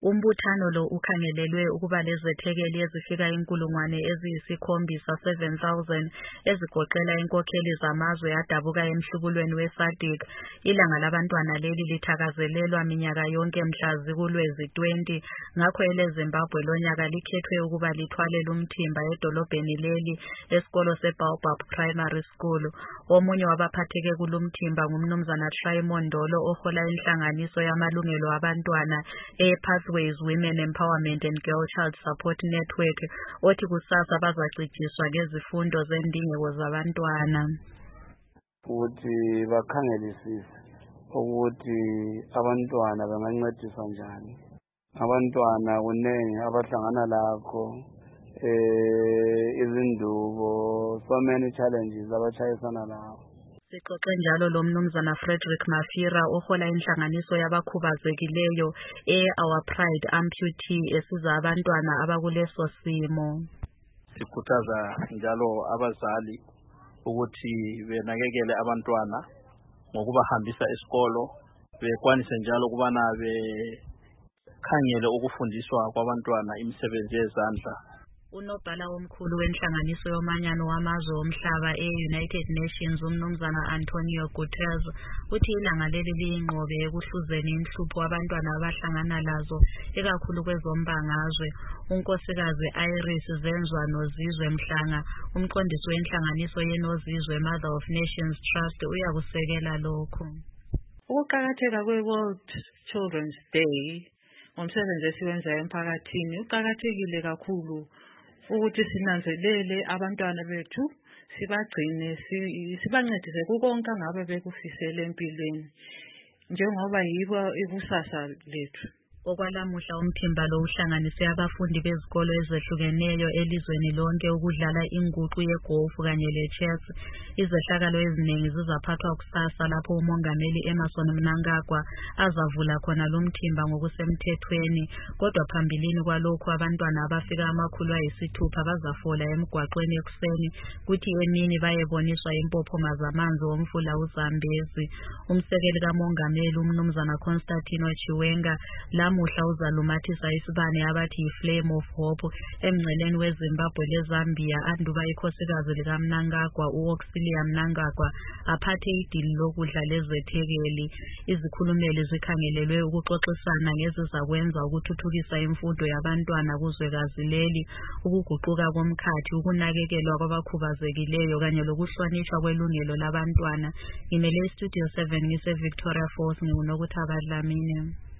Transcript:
Umbuthano lo ukhangelelwe ukuba lezethekeli ezifika 7,000 ezigoqela inkokheli zamazwe adabuka emhlubulweni weSADC. Ilanga labantwana leli lithakazelelwa minyaka yonke mhla zikuLwezi 20, ngakho eleZimbabwe lonyaka likhethwe ukuba lithwale lumthimba edolobheni leli esikolo seBaobab Primary School. Omunye wabaphatheke kulumthimba ngumnumzana Try Mondolo ohola inhlanganiso yamalungelo abantwana Pathways Women Empowerment and Girl Child Support Network, othi kusasa bazacijiswa ngezifundo zendingeko zabantwana. Ukuthi bakhangelisise ukuthi abantwana bangancediswa njani. Abantwana kunengi abahlangana lakho, izindubo, so many challenges abachayisana lawo. Sixoxe njalo lo mnumzana Frederick Mafira ohola inhlanganiso yabakhubazekileyo Our Pride Amputee esiza abantwana abakuleso simo. Sikhuthaza njalo abazali ukuthi benakekele abantwana ngokubahambisa esikolo, bekwanise njalo ukubana bekhangele ukufundiswa kwabantwana imisebenzi yezandla. Unobhala omkhulu wenhlanganiso yomanyano wamazwe omhlaba e-United Nations umnumzana Antonio Guterres uthi ilanga leli liyingqobe ekuhluzeni inhlupho abantwana abahlangana lazo ekakhulu kwezombangazwe. Unkosikazi Iris Zenzwa Nozizwe Mhlanga, umqondisi wenhlanganiso yeNozizwe Mother of Nations Trust, uyakusekela lokho. Ukuqakatheka kwe-World Children's Day ngomsebenzi esiwenzayo emphakathini uqakathekile kakhulu ukuthi sinanzelele abantwana bethu, sibagcine, sibancedise kukonke ngabe bekufisela empilweni njengoba yibo ikusasa lethu. Okwalamuhla umthimba lo uhlanganise abafundi bezikolo ezehlukeneyo elizweni lonke ukudlala inguqu yegolf kanye lechess. Izehlakalo eziningi zizaphathwa kusasa lapho umongameli Emmerson Mnangagwa azavula khona lumthimba ngokusemthethweni, kodwa phambilini kwalokho abantwana abafika 600 bazafola emgwaqweni ekuseni kuthi emini bayeboniswa impophoma zamanzi omfula uZambezi. Umsekeli kamongameli umnumzana Constantino Chiwenga lamuhla uzalumathisa isibane abathi Flame of Hope emngceleni weZimbabwe leZambia anduba ikhosikazi likaMnangagwa uOxilia Mnangagwa aphathe idili lokudla lezethekeli. Izikhulumeli zikhangelelwe ukuxoxisana ngezizakwenza ukuthuthukisa imfundo yabantwana kuzwekazi leli, ukuguquka komkhathi, ukunakekelwa kwabakhubazekileyo kanye lokuhlonishwa kwelungelo labantwana. Ngimele iStudio 7 ngise Victoria Falls, nginguNokuthaba Dlamini.